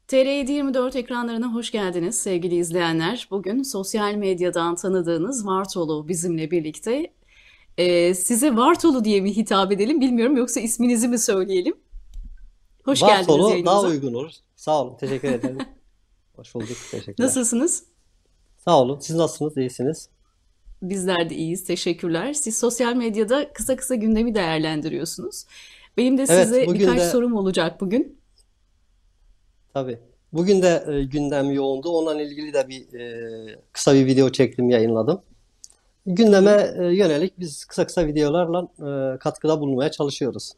TR724 ekranlarına hoş geldiniz sevgili izleyenler. Bugün sosyal medyadan tanıdığınız Vartolu bizimle birlikte. Size Vartolu diye mi hitap edelim bilmiyorum yoksa isminizi mi söyleyelim? Hoş geldiniz Varsolu daha yayınımıza. uygun olur. Sağ olun. Teşekkür ederim. Hoş bulduk. Teşekkürler. Nasılsınız? Sağ olun. Siz nasılsınız? İyisiniz. Bizler de iyiyiz, teşekkürler. Siz sosyal medyada kısa kısa gündemi değerlendiriyorsunuz. Benim de Evet, size bugün birkaç de sorum olacak bugün. tabii. Bugün de gündem yoğundu. Onunla ilgili de kısa bir video çektim, yayınladım. Hı hı. Gündeme yönelik biz kısa kısa videolarla katkıda bulunmaya çalışıyoruz.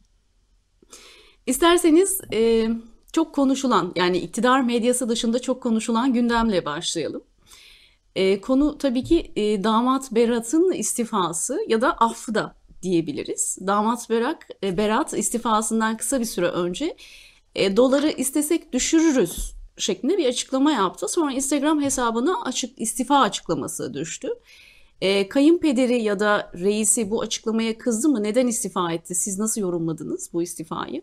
İsterseniz çok konuşulan yani iktidar medyası dışında çok konuşulan gündemle başlayalım. Konu tabii ki damat Berat'ın istifası ya da affı da diyebiliriz. Berat istifasından kısa bir süre önce doları istesek düşürürüz şeklinde bir açıklama yaptı. Sonra Instagram hesabına istifa açıklaması düştü. Kayınpederi ya da reisi bu açıklamaya kızdı mı? Neden istifa etti? Siz nasıl yorumladınız bu istifayı?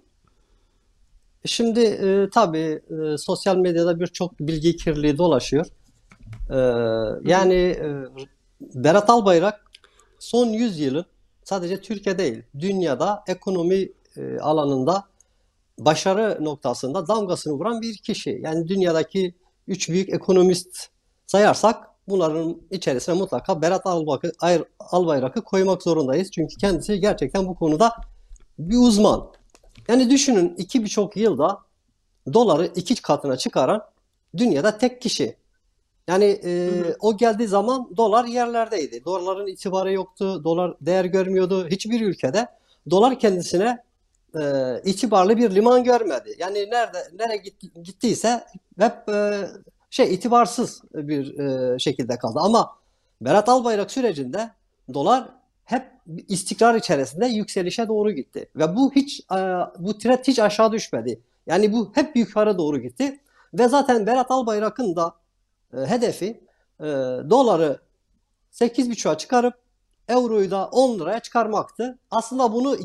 Şimdi tabii sosyal medyada birçok bilgi kirliliği dolaşıyor. E, Hı hı. Berat Albayrak son 100 yılın sadece Türkiye değil, dünyada ekonomi alanında başarı noktasında damgasını vuran bir kişi. Yani dünyadaki üç büyük ekonomist sayarsak bunların içerisine mutlaka Albayrak'ı koymak zorundayız. Çünkü kendisi gerçekten bu konuda bir uzman. Yani düşünün, iki birçok yılda doları iki katına çıkaran dünyada tek kişi. Yani Hı hı. o geldiği zaman dolar yerlerdeydi. Doların itibarı yoktu. Dolar değer görmüyordu. Hiçbir ülkede dolar kendisine itibarlı bir liman görmedi. Yani nereye gittiyse hep itibarsız bir şekilde kaldı. Ama Berat Albayrak sürecinde dolar hep istikrar içerisinde yükselişe doğru gitti ve bu trend hiç aşağı düşmedi. Yani bu hep yukarı doğru gitti ve zaten Berat Albayrak'ın da hedefi e, doları 8,5'a çıkarıp euroyu da 10 liraya çıkarmaktı. Aslında bunu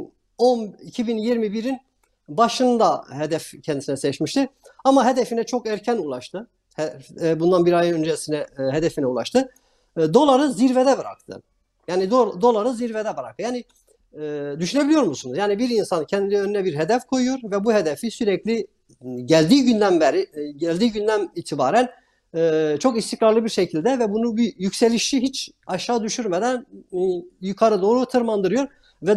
2021'in başında hedef kendisine seçmişti. Ama hedefine çok erken ulaştı. Bundan bir ay öncesine hedefine ulaştı. Doları zirvede bıraktı. Yani doları zirvede bıraktı. Yani düşünebiliyor musunuz? Yani bir insan kendi önüne bir hedef koyuyor ve bu hedefi sürekli geldiği günden itibaren çok istikrarlı bir şekilde ve bunu bir yükselişi hiç aşağı düşürmeden yukarı doğru tırmandırıyor ve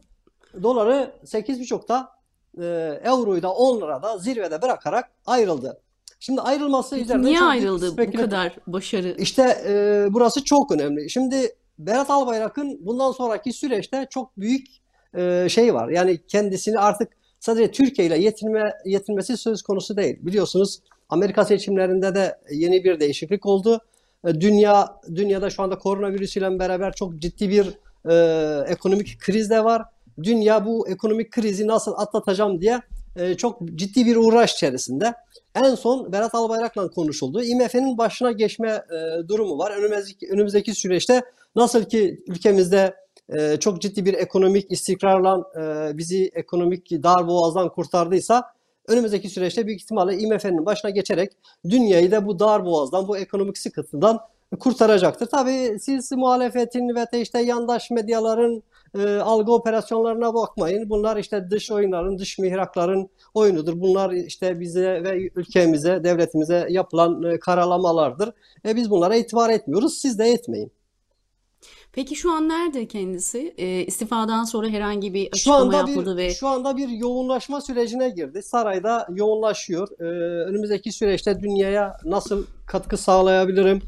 doları 8,5'ta, euroyu da 10 lirada zirvede bırakarak ayrıldı. Şimdi ayrılması Peki üzerinde niye çok büyük ayrıldı bu spekülatif. kadar başarı? İşte burası çok önemli. Şimdi Berat Albayrak'ın bundan sonraki süreçte çok büyük şey var. Yani kendisini artık sadece Türkiye ile yetinmesi söz konusu değil. Biliyorsunuz, Amerika seçimlerinde de yeni bir değişiklik oldu. Dünyada şu anda koronavirüs ile beraber çok ciddi bir ekonomik kriz de var. Dünya bu ekonomik krizi nasıl atlatacağım diye çok ciddi bir uğraş içerisinde. En son Berat Albayrak'la konuşuldu. IMF'nin başına geçme durumu var. Önümüzdeki süreçte nasıl ki ülkemizde çok ciddi bir ekonomik istikrarla bizi ekonomik darboğazdan kurtardıysa, önümüzdeki süreçte büyük ihtimalle IMF'nin başına geçerek dünyayı da bu darboğazdan, bu ekonomik sıkıntıdan kurtaracaktır. Tabii siz muhalefetin ve de işte yandaş medyaların algı operasyonlarına bakmayın. Bunlar işte dış oyunların, dış mihrakların oyunudur. Bunlar işte bize ve ülkemize, devletimize yapılan karalamalardır. Biz bunlara itibar etmiyoruz. Siz de etmeyin. Peki şu an nerede kendisi? İstifadan sonra herhangi bir Şu açıklama anda bir yapmadı ve şu anda bir yoğunlaşma sürecine girdi. Sarayda yoğunlaşıyor. Önümüzdeki süreçte dünyaya nasıl katkı sağlayabilirim?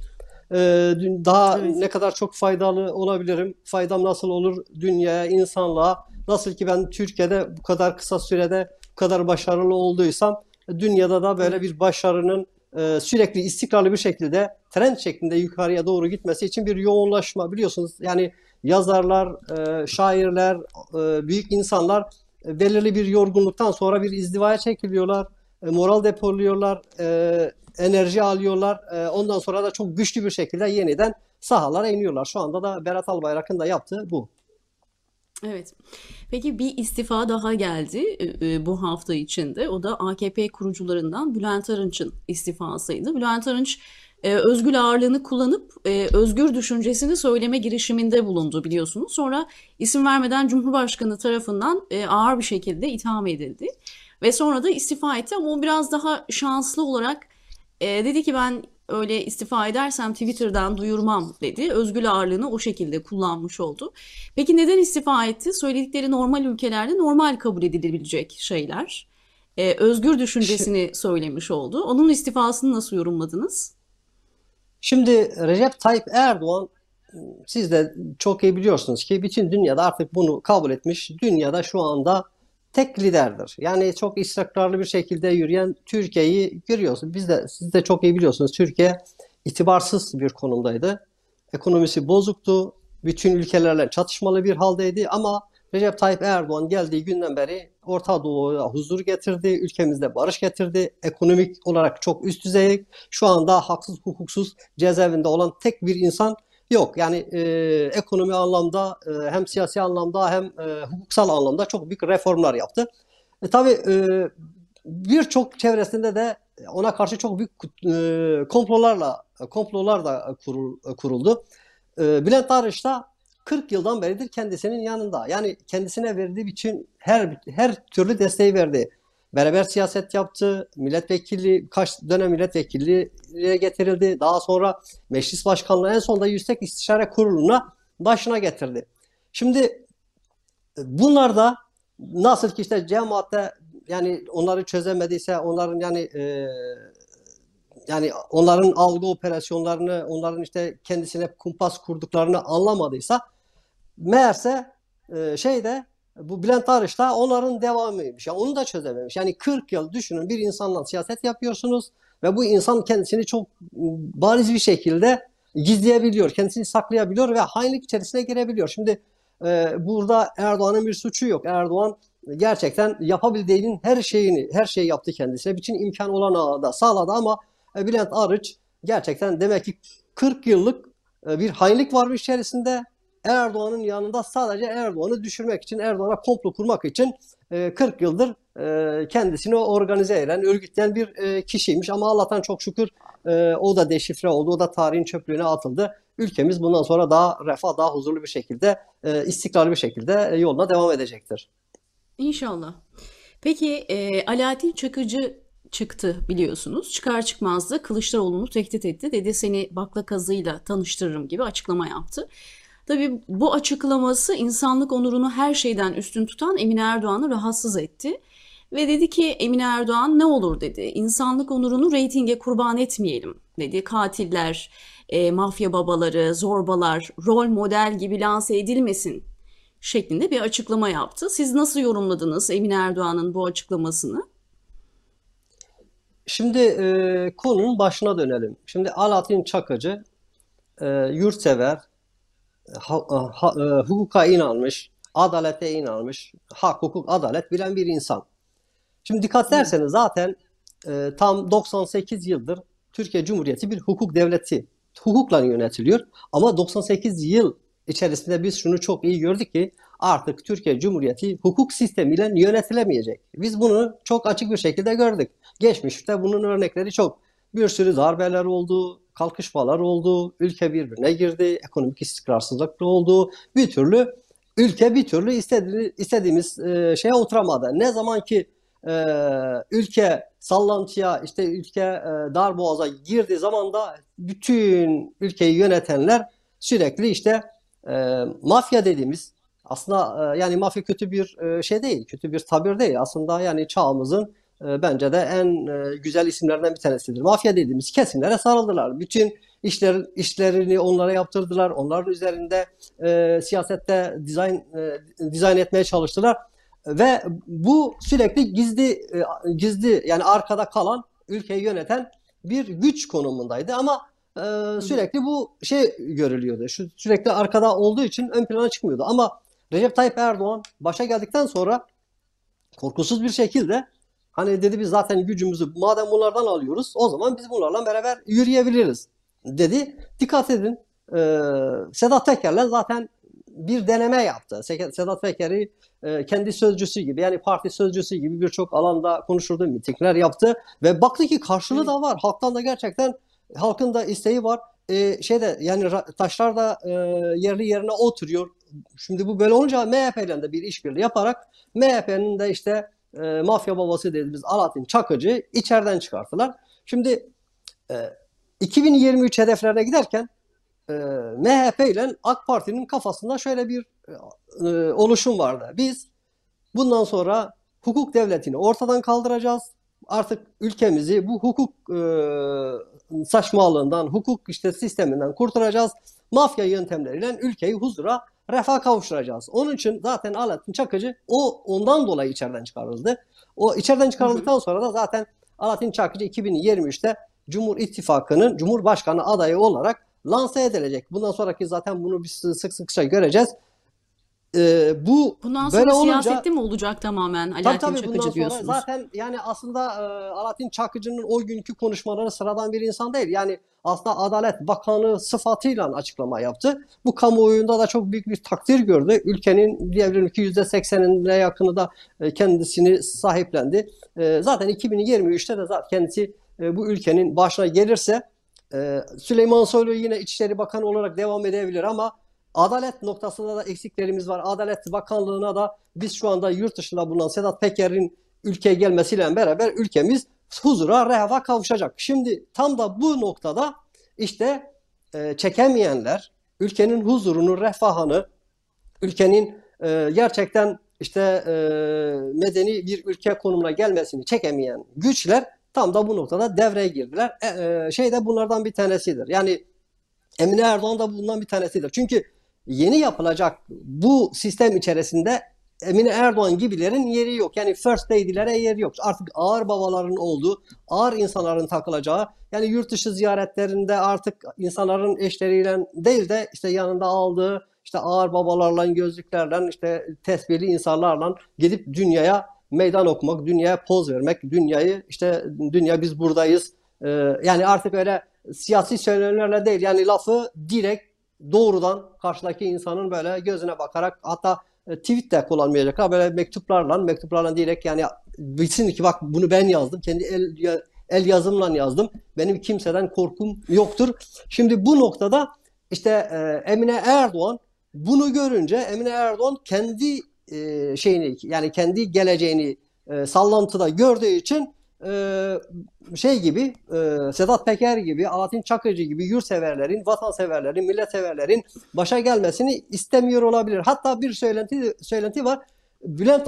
Daha evet. ne kadar çok faydalı olabilirim? Faydam nasıl olur dünyaya, insanlığa? Nasıl ki ben Türkiye'de bu kadar kısa sürede bu kadar başarılı olduysam, dünyada da böyle Evet. bir başarının sürekli istikrarlı bir şekilde trend şeklinde yukarıya doğru gitmesi için bir yoğunlaşma, biliyorsunuz. Yani yazarlar, şairler, büyük insanlar belirli bir yorgunluktan sonra bir izdivaya çekiliyorlar, moral depoluyorlar, enerji alıyorlar. Ondan sonra da çok güçlü bir şekilde yeniden sahalara iniyorlar. Şu anda da Berat Albayrak'ın da yaptığı bu. Evet. Peki bir istifa daha geldi bu hafta içinde. O da AKP kurucularından Bülent Arınç'ın istifasıydı. Bülent Arınç özgür ağırlığını kullanıp özgür düşüncesini söyleme girişiminde bulundu biliyorsunuz. Sonra isim vermeden Cumhurbaşkanı tarafından ağır bir şekilde itham edildi. Ve sonra da istifa etti ama o biraz daha şanslı olarak dedi ki ben öyle istifa edersem Twitter'dan duyurmam dedi. Özgür ağırlığını o şekilde kullanmış oldu. Peki neden istifa etti? Söyledikleri normal ülkelerde normal kabul edilebilecek şeyler. Özgür Şi- düşüncesini söylemiş oldu. Onun istifasını nasıl yorumladınız? Şimdi Recep Tayyip Erdoğan, siz de çok iyi biliyorsunuz ki bütün dünyada artık bunu kabul etmiş. Dünyada şu anda tek liderdir. Yani çok istikrarlı bir şekilde yürüyen Türkiye'yi görüyorsunuz. Siz de çok iyi biliyorsunuz. Türkiye itibarsız bir konumdaydı. Ekonomisi bozuktu. Bütün ülkelerle çatışmalı bir haldeydi ama Recep Tayyip Erdoğan geldiği günden beri Orta Doğu'ya huzur getirdi, ülkemizde barış getirdi. Ekonomik olarak çok üst düzey. Şu anda haksız, hukuksuz cezaevinde olan tek bir insan yok. Yani ekonomi anlamda hem siyasi anlamda hem hukuksal anlamda çok büyük reformlar yaptı. Tabii birçok çevresinde de ona karşı çok büyük komplolar da kuruldu. Bülent Arınç da 40 yıldan beridir kendisinin yanında. Yani kendisine verdiği bütün her türlü desteği verdi. Beraber siyaset yaptı. Milletvekili, kaç dönem milletvekilliğe getirildi. Daha sonra meclis başkanlığı, en sonunda Yüksek İstişare Kurulu'na başına getirdi. Şimdi bunlar da nasıl ki işte cemaatte, yani onları çözemediyse, onların yani onların algı operasyonlarını, onların işte kendisine kumpas kurduklarını anlamadıysa, meğerse bu Bülent Arınç da onların devamıymış. Yani onu da çözememiş. Yani 40 yıl düşünün, bir insanla siyaset yapıyorsunuz ve bu insan kendisini çok bariz bir şekilde gizleyebiliyor, kendisini saklayabiliyor ve hainlik içerisine girebiliyor. Şimdi burada Erdoğan'ın bir suçu yok. Erdoğan gerçekten yapabildiğinin her şeyi yaptı kendisine. Bütün imkan olanağı da sağladı ama Bülent Arınç gerçekten demek ki 40 yıllık bir hainlik var içerisinde. Erdoğan'ın yanında sadece Erdoğan'ı düşürmek için, Erdoğan'a komplo kurmak için 40 yıldır kendisini organize eden, örgütleyen bir kişiymiş. Ama Allah'tan çok şükür o da deşifre oldu, o da tarihin çöplüğüne atıldı. Ülkemiz bundan sonra daha refah, daha huzurlu bir şekilde, istikrarlı bir şekilde yoluna devam edecektir. İnşallah. Peki Alaaddin Çakıcı çıktı biliyorsunuz. Çıkar çıkmaz da Kılıçdaroğlu'nu tehdit etti. Dedi seni bakla kazığıyla tanıştırırım gibi açıklama yaptı. Tabii bu açıklaması insanlık onurunu her şeyden üstün tutan Emine Erdoğan'ı rahatsız etti. Ve dedi ki Emine Erdoğan ne olur dedi. İnsanlık onurunu reytinge kurban etmeyelim dedi. Katiller, mafya babaları, zorbalar, rol model gibi lanse edilmesin şeklinde bir açıklama yaptı. Siz nasıl yorumladınız Emine Erdoğan'ın bu açıklamasını? Şimdi konunun başına dönelim. Şimdi Alaaddin Çakıcı yurtsever, hukuka inanmış, adalete inanmış, hak, hukuk, adalet bilen bir insan. Şimdi dikkat Evet. ederseniz zaten tam 98 yıldır Türkiye Cumhuriyeti bir hukuk devleti. Hukukla yönetiliyor. Ama 98 yıl içerisinde biz şunu çok iyi gördük ki artık Türkiye Cumhuriyeti hukuk sistemiyle yönetilemeyecek. Biz bunu çok açık bir şekilde gördük. Geçmişte bunun örnekleri çok. Bir sürü darbeler oldu, kalkışmalar oldu, ülke birbirine girdi, ekonomik istikrarsızlık oldu. Ülke bir türlü istediğimiz şeye oturamadı. Ne zaman ki ülke sallantıya, işte ülke darboğaza girdiği zaman da bütün ülkeyi yönetenler sürekli işte mafya dediğimiz, aslında yani mafya kötü bir şey değil, kötü bir tabir değil. Aslında yani çağımızın bence de en güzel isimlerinden bir tanesidir. Mafya dediğimiz kesimlere sarıldılar. Bütün işlerini onlara yaptırdılar. Onların üzerinde siyasette dizayn etmeye çalıştılar. Ve bu sürekli gizli, yani arkada kalan, ülkeyi yöneten bir güç konumundaydı ama Hı hı. sürekli bu şey görülüyordu. Sürekli arkada olduğu için ön plana çıkmıyordu. Ama Recep Tayyip Erdoğan başa geldikten sonra korkusuz bir şekilde, hani dedi, biz zaten gücümüzü madem bunlardan alıyoruz, o zaman biz bunlarla beraber yürüyebiliriz dedi. Dikkat edin, Sedat Peker'le zaten bir deneme yaptı. Sedat Peker'i kendi sözcüsü gibi, yani parti sözcüsü gibi birçok alanda konuşurdu, mitingler yaptı ve baktı ki karşılığı Evet. da var. Halktan da gerçekten, halkın da isteği var. Yani taşlar da yerli yerine oturuyor. Şimdi bu böyle olunca MHP ile de bir işbirliği yaparak MHP'nin de işte mafya babası dediğimiz Alaaddin Çakıcı içeriden çıkarttılar. Şimdi e, 2023 hedeflerine giderken MHP ile AK Parti'nin kafasında şöyle bir oluşum vardı. Biz bundan sonra hukuk devletini ortadan kaldıracağız. Artık ülkemizi bu hukuk saçmalığından, hukuk işte sisteminden kurtaracağız. Mafya yöntemleriyle ülkeyi huzura, refaha kavuşturacağız. Onun için zaten Alaaddin Çakıcı ondan dolayı içeriden çıkarıldı. O içeriden Hı hı. çıkarıldıktan sonra da zaten Alaaddin Çakıcı 2023'te Cumhur İttifakı'nın Cumhurbaşkanı adayı olarak lanse edilecek. Bundan sonraki zaten bunu biz sık sıkça göreceğiz. Bu Bundan böyle sonra olunca siyasette mi olacak tamamen tabii Alaaddin tabii bundan Çakıcı sonra diyorsunuz? zaten yani aslında Alaaddin Çakıcı'nın o günkü konuşmaları sıradan bir insan değil. Yani aslında Adalet Bakanı sıfatıyla açıklama yaptı. Bu kamuoyunda da çok büyük bir takdir gördü. Ülkenin diyebilirim ki %80'ine yakını da kendisini sahiplendi. Zaten 2023'te de zaten kendisi bu ülkenin başına gelirse Süleyman Soylu yine İçişleri Bakanı olarak devam edebilir ama adalet noktasında da eksiklerimiz var. Adalet Bakanlığı'na da biz şu anda yurt dışında bulunan Sedat Peker'in ülkeye gelmesiyle beraber ülkemiz huzura, rehafa kavuşacak. Şimdi tam da bu noktada işte çekemeyenler, ülkenin huzurunu, refahını, ülkenin gerçekten işte medeni bir ülke konumuna gelmesini çekemeyen güçler tam da bu noktada devreye girdiler. Şey de bunlardan bir tanesidir. Yani Emine Erdoğan da bundan bir tanesidir. Çünkü yeni yapılacak bu sistem içerisinde Emine Erdoğan gibilerin yeri yok. Yani first lady'lere yeri yok. Artık ağır babaların olduğu, ağır insanların takılacağı, yani yurt dışı ziyaretlerinde artık insanların eşleriyle değil de işte yanında aldığı işte ağır babalarla, gözlüklerle, işte tesbihli insanlarla gidip dünyaya meydan okumak, dünyaya poz vermek, dünyayı işte dünya biz buradayız. Yani artık öyle siyasi söylemlerle değil, yani lafı direkt doğrudan karşıdaki insanın böyle gözüne bakarak, hatta tweet de kullanmayacaklar, böyle mektuplarla direkt, yani bilsin ki bak bunu ben yazdım, kendi el yazımla yazdım, benim kimseden korkum yoktur. Şimdi bu noktada işte Emine Erdoğan bunu görünce, Emine Erdoğan kendi şeyini, yani kendi geleceğini sallantıda gördüğü için şey gibi, Sedat Peker gibi, Alaaddin Çakıcı gibi yurtseverlerin, vatanseverlerin, milletseverlerin başa gelmesini istemiyor olabilir. Hatta bir söylenti var. Bülent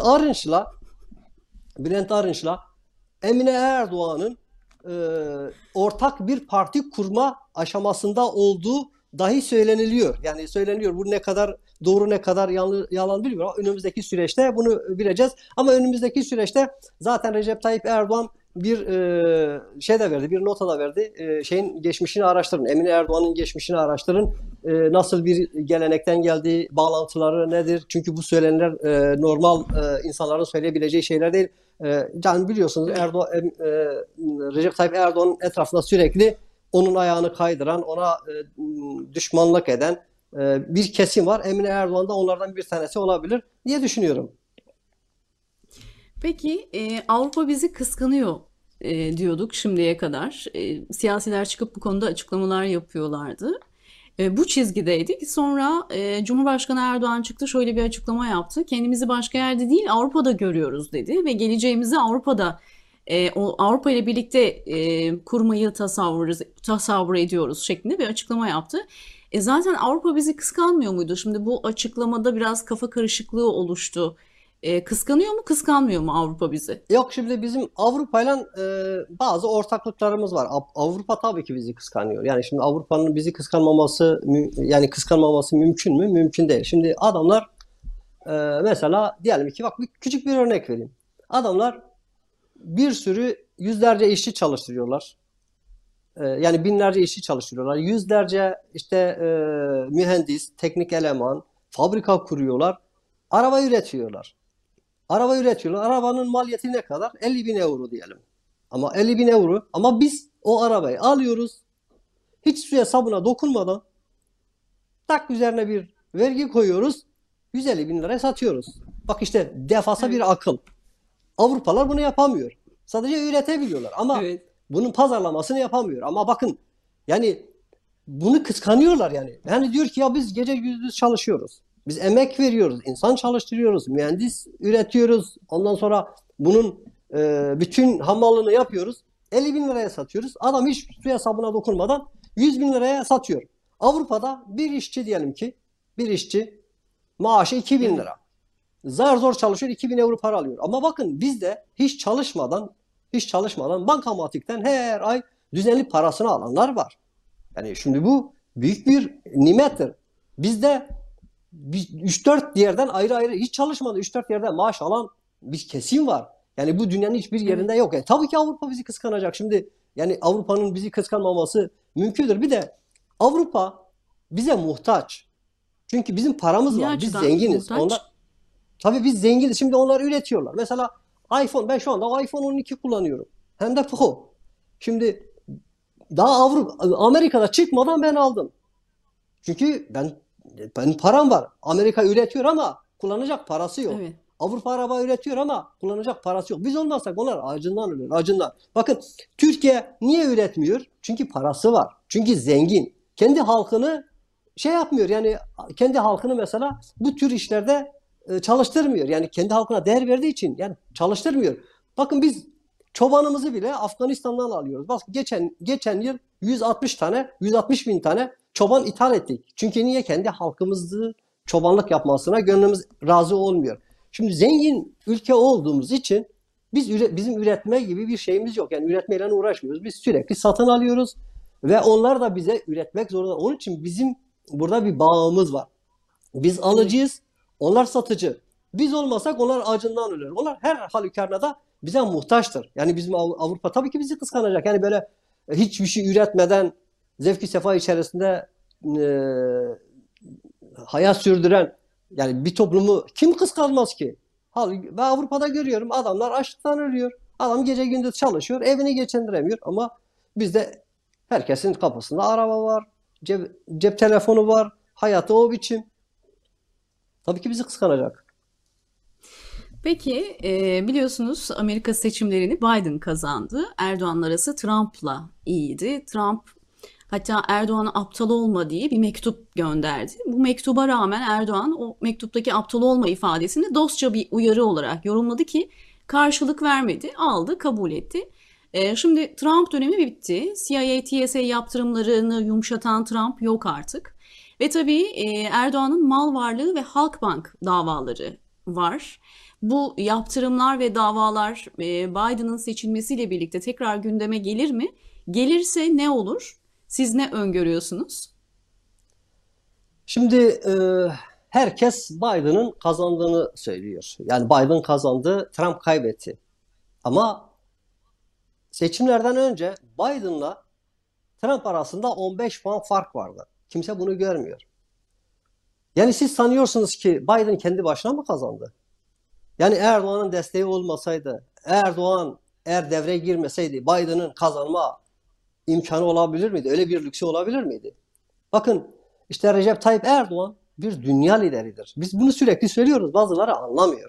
Arınç'la Emine Erdoğan'ın e, ortak bir parti kurma aşamasında olduğu dahi söyleniliyor. Yani söyleniyor. Bu ne kadar doğru, ne kadar yalan bilmiyorum. Önümüzdeki süreçte bunu bileceğiz. Ama önümüzdeki süreçte zaten Recep Tayyip Erdoğan bir şey de verdi, bir nota da verdi. Şeyin geçmişini araştırın. Emine Erdoğan'ın geçmişini araştırın. Nasıl bir gelenekten geldiği, bağlantıları nedir? Çünkü bu söylenenler normal insanların söyleyebileceği şeyler değil. Can biliyorsunuz Evet. Recep Tayyip Erdoğan'ın etrafında sürekli onun ayağını kaydıran, ona düşmanlık eden bir kesim var. Emine Erdoğan da onlardan bir tanesi olabilir diye düşünüyorum. Peki Avrupa bizi kıskanıyor diyorduk şimdiye kadar. Siyasiler çıkıp bu konuda açıklamalar yapıyorlardı. Bu çizgideydik. Sonra Cumhurbaşkanı Erdoğan çıktı, şöyle bir açıklama yaptı. Kendimizi başka yerde değil Avrupa'da görüyoruz dedi ve geleceğimizi Avrupa'da Avrupa ile birlikte kurmayı tasavvur ediyoruz şeklinde bir açıklama yaptı. Zaten Avrupa bizi kıskanmıyor muydu? Şimdi bu açıklamada biraz kafa karışıklığı oluştu. Kıskanıyor mu, kıskanmıyor mu Avrupa bizi? Yok, şimdi bizim Avrupa'yla bazı ortaklıklarımız var. Avrupa tabii ki bizi kıskanıyor. Yani şimdi Avrupa'nın bizi kıskanmaması, yani kıskanmaması mümkün mü? Mümkün değil. Şimdi adamlar mesela diyelim ki, bak küçük bir örnek vereyim. Adamlar bir sürü yüzlerce işçi çalıştırıyorlar. Yani binlerce işçi çalıştırıyorlar. Yüzlerce işte mühendis, teknik eleman, fabrika kuruyorlar. Araba üretiyorlar. Araba üretiyorlar. Arabanın maliyeti ne kadar? 50 bin euro diyelim. Ama 50 bin euro. Ama biz o arabayı alıyoruz. Hiç suya sabuna dokunmadan tak üzerine bir vergi koyuyoruz. 150 bin liraya satıyoruz. Bak işte defasa Evet. bir akıl. Avrupalılar bunu yapamıyor. Sadece üretebiliyorlar ama Evet. bunun pazarlamasını yapamıyor. Ama bakın yani bunu kıskanıyorlar yani. Yani diyor ki ya biz gece gündüz çalışıyoruz. Biz emek veriyoruz, insan çalıştırıyoruz, mühendis üretiyoruz. Ondan sonra bunun bütün hamalını yapıyoruz. 50 bin liraya satıyoruz. Adam hiç su hesabına dokunmadan 100 bin liraya satıyor. Avrupa'da bir işçi diyelim ki bir işçi maaşı 2 bin Evet. lira. Zar zor çalışıyor 2000 euro para alıyor. Ama bakın bizde hiç çalışmadan bankamatikten her ay düzenli parasını alanlar var. Yani şimdi bu büyük bir nimettir. Bizde 3-4 yerden ayrı ayrı hiç çalışmadı 3-4 yerden maaş alan bir kesim var. Yani bu dünyanın hiçbir Evet. yerinde yok. Yani tabii ki Avrupa bizi kıskanacak. Şimdi yani Avrupa'nın bizi kıskanmaması mümkündür. Bir de Avrupa bize muhtaç. Çünkü bizim paramız Ne var. Biz açıdan zenginiz. muhtaç? Tabii biz zenginiz. Şimdi onlar üretiyorlar. Mesela iPhone, ben şu anda iPhone 12 kullanıyorum. Hem de Pro. Şimdi daha Amerika'da çıkmadan ben aldım. Çünkü benim param var. Amerika üretiyor ama kullanacak parası yok. Evet. Avrupa araba üretiyor ama kullanacak parası yok. Biz olmazsak onlar acından ölür, acından. Bakın Türkiye niye üretmiyor? Çünkü parası var. Çünkü zengin. Kendi halkını şey yapmıyor. Yani kendi halkını mesela bu tür işlerde çalıştırmıyor. Yani kendi halkına değer verdiği için yani çalıştırmıyor. Bakın biz çobanımızı bile Afganistan'dan alıyoruz. Bak geçen yıl 160 bin tane çoban ithal ettik. Çünkü niye? Kendi halkımızı çobanlık yapmasına gönlümüz razı olmuyor. Şimdi zengin ülke olduğumuz için bizim üretme gibi bir şeyimiz yok. Yani üretmeyle uğraşmıyoruz. Biz sürekli satın alıyoruz ve onlar da bize üretmek zorunda. Onun için bizim burada bir bağımız var. Biz Evet. alıcıyız, onlar satıcı. Biz olmasak onlar acından ölür. Onlar her halükarda bize muhtaçtır. Yani bizim Avrupa tabii ki bizi kıskanacak. Yani böyle hiçbir şey üretmeden zevki sefa içerisinde e, hayat sürdüren yani bir toplumu kim kıskanmaz ki? Ben Avrupa'da görüyorum adamlar açlıktan ölüyor. Adam gece gündüz çalışıyor, evini geçindiremiyor ama bizde herkesin kapısında araba var, cep telefonu var, hayatı o biçim. Tabii ki bizi kıskanacak. Peki, biliyorsunuz Amerika seçimlerini Biden kazandı. Erdoğan'la arası Trump'la iyiydi. Trump hatta Erdoğan'a aptal olma diye bir mektup gönderdi. Bu mektuba rağmen Erdoğan o mektuptaki aptal olma ifadesini dostça bir uyarı olarak yorumladı ki karşılık vermedi, aldı, kabul etti. Şimdi Trump dönemi bitti. CIA, TSA yaptırımlarını yumuşatan Trump yok artık. Ve tabii Erdoğan'ın mal varlığı ve Halkbank davaları var. Bu yaptırımlar ve davalar Biden'ın seçilmesiyle birlikte tekrar gündeme gelir mi? Gelirse ne olur? Siz ne öngörüyorsunuz? Şimdi herkes Biden'ın kazandığını söylüyor. Yani Biden kazandı, Trump kaybetti. Ama seçimlerden önce Biden'la Trump arasında 15 puan fark vardı. Kimse bunu görmüyor. Yani siz sanıyorsunuz ki Biden kendi başına mı kazandı? Yani Erdoğan'ın desteği olmasaydı, Erdoğan eğer devreye girmeseydi Biden'ın kazanma imkanı olabilir miydi? Öyle bir lüksü olabilir miydi? Bakın işte Recep Tayyip Erdoğan bir dünya lideridir. Biz bunu sürekli söylüyoruz. Bazıları anlamıyor.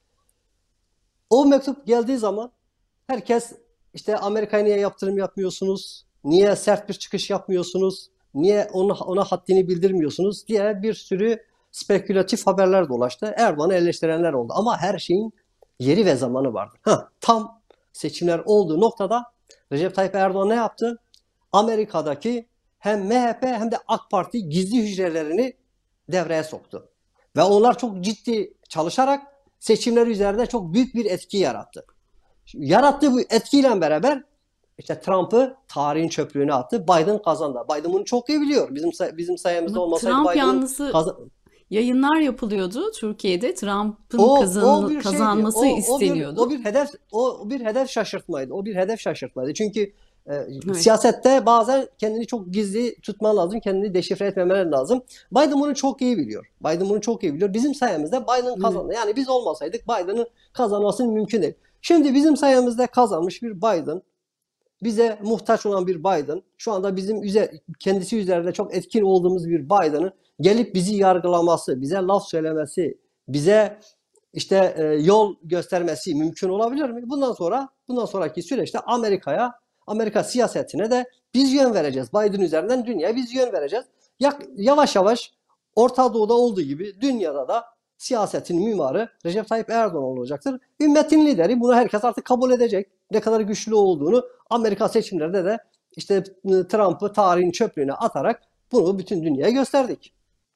O mektup geldiği zaman herkes işte Amerika'ya niye yaptırım yapmıyorsunuz? Niye sert bir çıkış yapmıyorsunuz? Niye ona haddini bildirmiyorsunuz diye bir sürü spekülatif haberler dolaştı. Erdoğan'ı eleştirenler oldu. Ama her şeyin yeri ve zamanı vardır. Tam seçimler olduğu noktada Recep Tayyip Erdoğan ne yaptı? Amerika'daki hem MHP hem de AK Parti gizli hücrelerini devreye soktu. Ve onlar çok ciddi çalışarak seçimler üzerinde çok büyük bir etki yarattı. Yarattığı bu etkiyle beraber işte Trump'ı tarihin çöplüğüne attı. Biden kazandı. Biden bunu çok iyi biliyor. Bizim sayemizde Ama olmasaydı Trump Biden'ın yanlısı kazan yayınlar yapılıyordu Türkiye'de. Trump'ın o bir şeydi. kazanması O isteniyordu. bir hedef bir hedef şaşırtmaydı. O bir hedef şaşırtmaydı. Çünkü Evet. siyasette bazen kendini çok gizli tutman lazım. Kendini deşifre etmemen lazım. Biden bunu çok iyi biliyor. Biden bunu çok iyi biliyor. Bizim sayemizde Biden Evet. kazandı. Yani biz olmasaydık Biden'ın kazanması mümkün değil. Şimdi bizim sayemizde kazanmış bir Biden, bize muhtaç olan bir Biden, şu anda kendisi üzerinde çok etkin olduğumuz bir Biden'ın gelip bizi yargılaması, bize laf söylemesi, bize işte yol göstermesi mümkün olabilir mi? Bundan sonraki süreçte Amerika siyasetine de biz yön vereceğiz. Biden üzerinden dünyaya biz yön vereceğiz. Yavaş yavaş Orta Doğu'da olduğu gibi dünyada da siyasetin mimarı Recep Tayyip Erdoğan olacaktır. Ümmetin lideri, bunu herkes artık kabul edecek. Ne kadar güçlü olduğunu Amerika seçimlerinde de işte Trump'ı tarihin çöplüğüne atarak bunu bütün dünyaya gösterdik.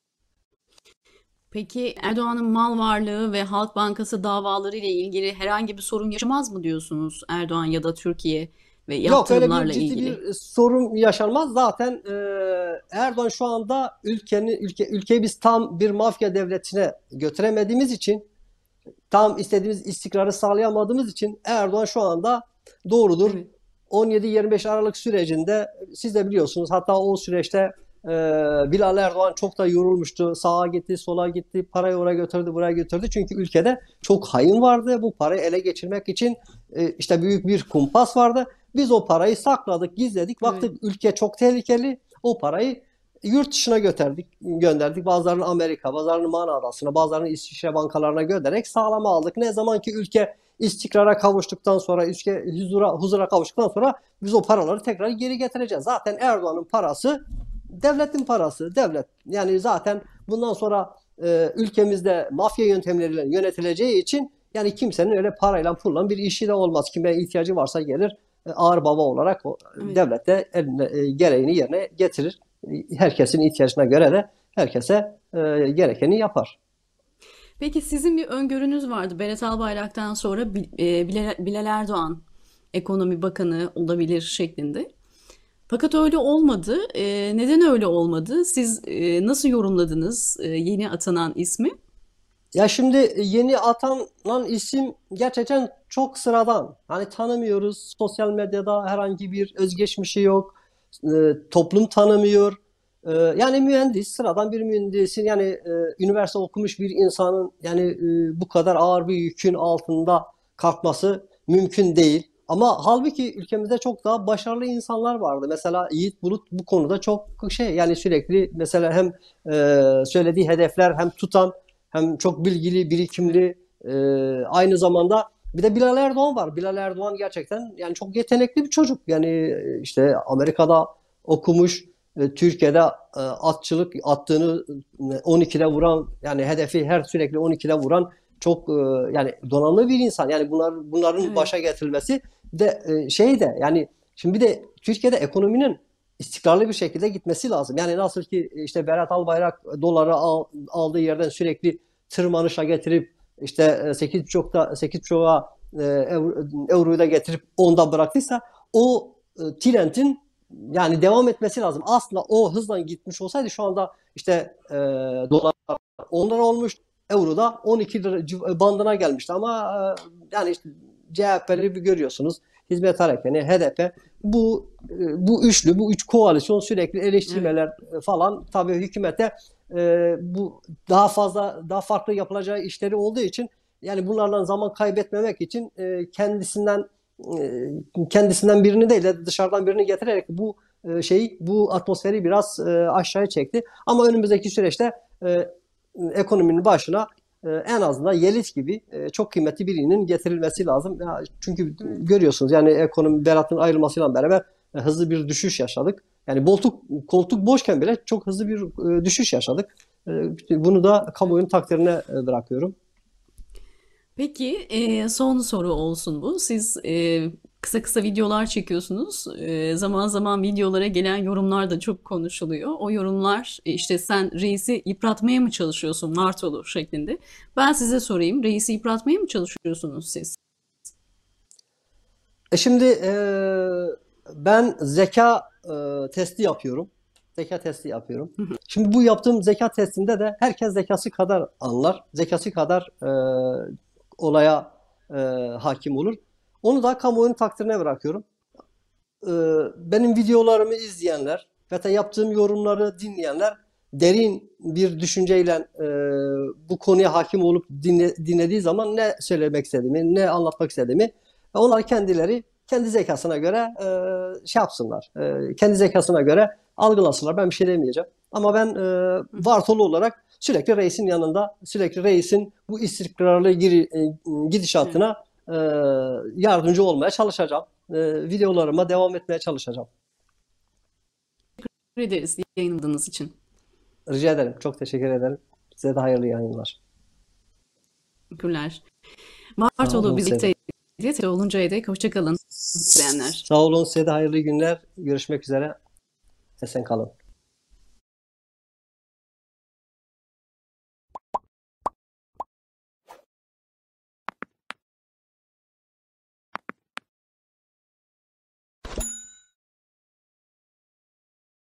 Peki Erdoğan'ın mal varlığı ve Halk Bankası davaları ile ilgili herhangi bir sorun yaşamaz mı diyorsunuz Erdoğan ya da Türkiye ve Yok, öyle bir yaptırımlarla ciddi ilgili? bir sorun yaşanmaz. Zaten Erdoğan şu anda ülkeyi biz tam bir mafya devletine götüremediğimiz için, tam istediğimiz istikrarı sağlayamadığımız için Erdoğan şu anda doğrudur. Evet. 17-25 Aralık sürecinde siz de biliyorsunuz, hatta o süreçte e, Bilal Erdoğan çok da yorulmuştu. Sağa gitti, sola gitti, parayı oraya götürdü, buraya götürdü. Çünkü ülkede çok hain vardı. Bu parayı ele geçirmek için işte büyük bir kumpas vardı. Biz o parayı sakladık, gizledik. Evet. Baktık ülke çok tehlikeli. O parayı yurt dışına gönderdik. Bazılarını Amerika, bazılarını Man Adası'na, bazılarını İsviçre bankalarına göndererek sağlama aldık. Ne zaman ki ülke istikrara kavuştuktan sonra, ülke huzura kavuştuktan sonra biz o paraları tekrar geri getireceğiz. Zaten Erdoğan'ın parası devletin parası. Devlet. Yani zaten bundan sonra ülkemizde mafya yöntemleriyle yönetileceği için yani kimsenin öyle parayla pulla bir işi de olmaz. Kime ihtiyacı varsa gelir ağır baba olarak Evet. devlet de gereğini yerine getirir. Herkesin ihtiyacına göre de herkese gerekeni yapar. Peki sizin bir öngörünüz vardı. Berat Albayrak'tan sonra Bilal Erdoğan ekonomi bakanı olabilir şeklinde. Fakat öyle olmadı. Neden öyle olmadı? Siz nasıl yorumladınız yeni atanan ismi? Ya şimdi yeni atanan isim gerçekten çok sıradan. Hani tanımıyoruz. Sosyal medyada herhangi bir özgeçmişi yok. Toplum tanımıyor. Yani mühendis, sıradan bir mühendisin, yani üniversite okumuş bir insanın yani bu kadar ağır bir yükün altında kalkması mümkün değil. Ama halbuki ülkemizde çok daha başarılı insanlar vardı. Mesela Yiğit Bulut bu konuda çok yani sürekli mesela hem söylediği hedefler hem tutan, hem çok bilgili, birikimli, aynı zamanda bir de Bilal Erdoğan var. Bilal Erdoğan gerçekten yani çok yetenekli bir çocuk. Yani işte Amerika'da okumuş, Türkiye'de atçılık attığını 12'de vuran, yani hedefi her sürekli 12'de vuran çok yani donanımlı bir insan. Yani bunların Evet. başa getirilmesi de şey de yani şimdi bir de Türkiye'de ekonominin istikrarlı bir şekilde gitmesi lazım. Yani nasıl ki işte Berat Albayrak doları aldığı yerden sürekli tırmanışa getirip işte 8,5'a euroyu da getirip 10'da bıraktıysa o trendin yani devam etmesi lazım. Aslında o hızla gitmiş olsaydı şu anda işte dolar 10 lira olmuş, euro da 12 lira bandına gelmişti. Ama yani işte CHP'leri bir görüyorsunuz. Hizmet Hareketi, HDP, bu üçlü, bu üç koalisyon sürekli Evet. eleştirmeler falan, tabii hükümete bu daha farklı yapılacağı işleri olduğu için yani bunlarla zaman kaybetmemek için kendisinden birini değil de dışarıdan birini getirerek bu atmosferi biraz aşağıya çekti. Ama önümüzdeki süreçte ekonominin başına en azından Yeliç gibi çok kıymetli birinin getirilmesi lazım. Ya, çünkü Evet. görüyorsunuz yani ekonomi Berat'ın ayrılmasıyla beraber hızlı bir düşüş yaşadık. Yani koltuk boşken bile çok hızlı bir düşüş yaşadık. Bunu da kamuoyunun takdirine bırakıyorum. Peki son soru olsun bu. Siz kısa kısa videolar çekiyorsunuz. Zaman zaman videolara gelen yorumlar da çok konuşuluyor. O yorumlar işte sen reisi yıpratmaya mı çalışıyorsun Martolu şeklinde. Ben size sorayım. Reisi yıpratmaya mı çalışıyorsunuz siz? Şimdi ben zeka testi yapıyorum. Zeka testi yapıyorum. Hı hı. Şimdi bu yaptığım zeka testinde de herkes zekası kadar anlar. Zekası kadar olaya e, hakim olur. Onu da kamuoyunun takdirine bırakıyorum. E, Benim videolarımı izleyenler ve de yaptığım yorumları dinleyenler derin bir düşünceyle bu konuya hakim olup dinlediği zaman ne söylemek istediğimi, ne anlatmak istediğimi onlar kendileri kendi zekasına göre şey yapsınlar. Kendi zekasına göre algılasınlar. Ben bir şey demeyeceğim. Ama ben Vartolu olarak sürekli reisin yanında, sürekli reisin bu istikrarlı Evet. gidişatına yardımcı olmaya çalışacağım. Videolarıma devam etmeye çalışacağım. Teşekkür ederiz yayınladığınız için. Rica ederim. Çok teşekkür ederim. Size de hayırlı yayınlar. Teşekkürler. Sağ Bartolu olun size de. birlikteydi. Tekrar oluncaya dek hoşça kalın izleyenler. Sağ olun size de hayırlı günler. Görüşmek üzere. Esen kalın.